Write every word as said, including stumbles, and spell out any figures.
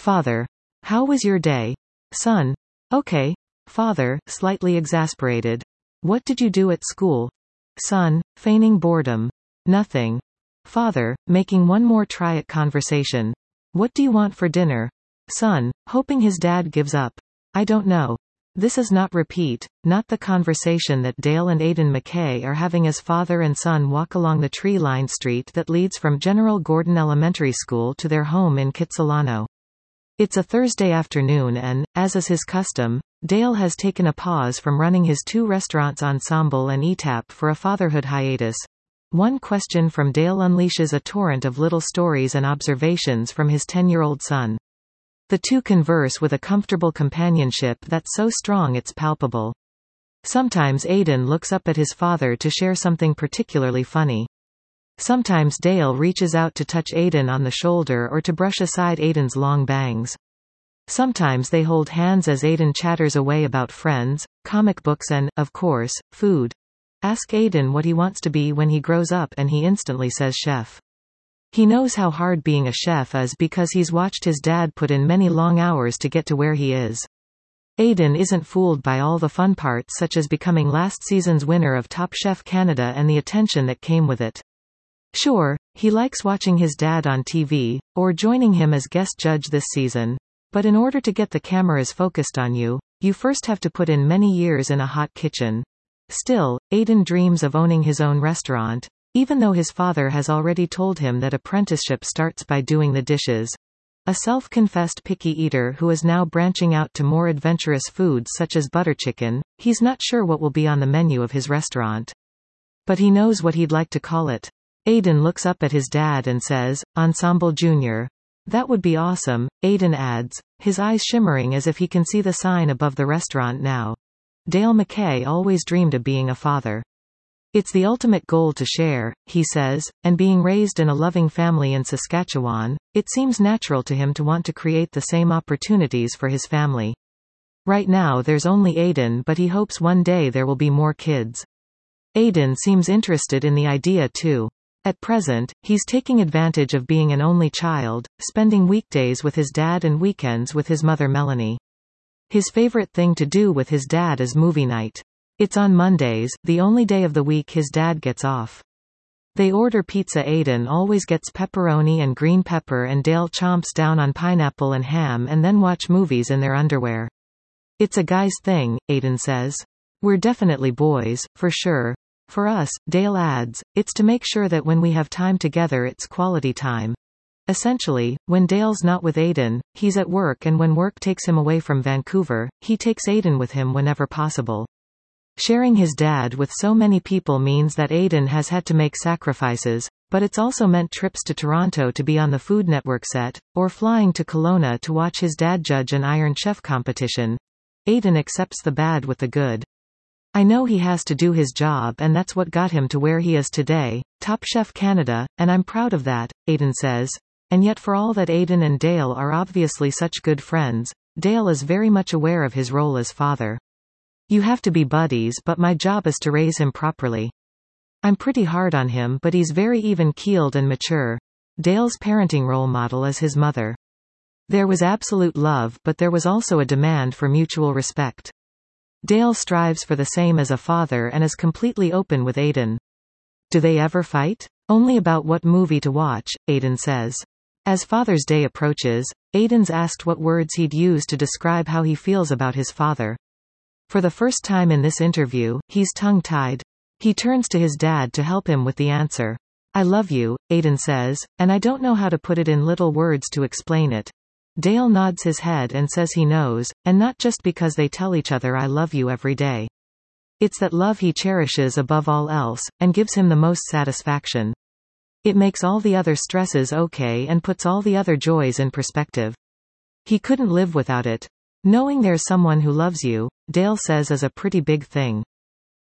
Father. How was your day? Son. Okay. Father, slightly exasperated. What did you do at school? Son, feigning boredom. Nothing. Father, making one more try at conversation. What do you want for dinner? Son, hoping his dad gives up. I don't know. This is not repeat, not the conversation that Dale and Aidan McKay are having as father and son walk along the tree-lined street that leads from General Gordon Elementary School to their home in Kitsilano. It's a Thursday afternoon and, as is his custom, Dale has taken a pause from running his two restaurants Ensemble and E T A P for a fatherhood hiatus. One question from Dale unleashes a torrent of little stories and observations from his ten-year-old son. The two converse with a comfortable companionship that's so strong it's palpable. Sometimes Aidan looks up at his father to share something particularly funny. Sometimes Dale reaches out to touch Aidan on the shoulder or to brush aside Aidan's long bangs. Sometimes they hold hands as Aidan chatters away about friends, comic books and, of course, food. Ask Aidan what he wants to be when he grows up and he instantly says chef. He knows how hard being a chef is because he's watched his dad put in many long hours to get to where he is. Aidan isn't fooled by all the fun parts such as becoming last season's winner of Top Chef Canada and the attention that came with it. Sure, he likes watching his dad on T V, or joining him as guest judge this season, but in order to get the cameras focused on you, you first have to put in many years in a hot kitchen. Still, Aidan dreams of owning his own restaurant, even though his father has already told him that apprenticeship starts by doing the dishes. A self-confessed picky eater who is now branching out to more adventurous foods such as butter chicken, he's not sure what will be on the menu of his restaurant. But he knows what he'd like to call it. Aidan looks up at his dad and says, Ensemble Junior. That would be awesome, Aidan adds, his eyes shimmering as if he can see the sign above the restaurant now. Dale McKay always dreamed of being a father. It's the ultimate goal to share, he says, and being raised in a loving family in Saskatchewan, it seems natural to him to want to create the same opportunities for his family. Right now there's only Aidan, but he hopes one day there will be more kids. Aidan seems interested in the idea too. At present, he's taking advantage of being an only child, spending weekdays with his dad and weekends with his mother Melanie. His favorite thing to do with his dad is movie night. It's on Mondays, the only day of the week his dad gets off. They order pizza. Aidan always gets pepperoni and green pepper and Dale chomps down on pineapple and ham and then watch movies in their underwear. It's a guy's thing, Aidan says. We're definitely boys, for sure. For us, Dale adds, it's to make sure that when we have time together it's quality time. Essentially, when Dale's not with Aidan, he's at work, and when work takes him away from Vancouver, he takes Aidan with him whenever possible. Sharing his dad with so many people means that Aidan has had to make sacrifices, but it's also meant trips to Toronto to be on the Food Network set, or flying to Kelowna to watch his dad judge an Iron Chef competition. Aidan accepts the bad with the good. I know he has to do his job, and that's what got him to where he is today, Top Chef Canada, and I'm proud of that, Aidan says. And yet for all that Aidan and Dale are obviously such good friends, Dale is very much aware of his role as father. You have to be buddies, but my job is to raise him properly. I'm pretty hard on him, but he's very even-keeled and mature. Dale's parenting role model is his mother. There was absolute love, but there was also a demand for mutual respect. Dale strives for the same as a father and is completely open with Aidan. Do they ever fight? Only about what movie to watch, Aidan says. As Father's Day approaches, Aidan's asked what words he'd use to describe how he feels about his father. For the first time in this interview, he's tongue-tied. He turns to his dad to help him with the answer. I love you, Aidan says, and I don't know how to put it in little words to explain it. Dale nods his head and says he knows, and not just because they tell each other I love you every day. It's that love he cherishes above all else, and gives him the most satisfaction. It makes all the other stresses okay and puts all the other joys in perspective. He couldn't live without it. Knowing there's someone who loves you, Dale says, is a pretty big thing.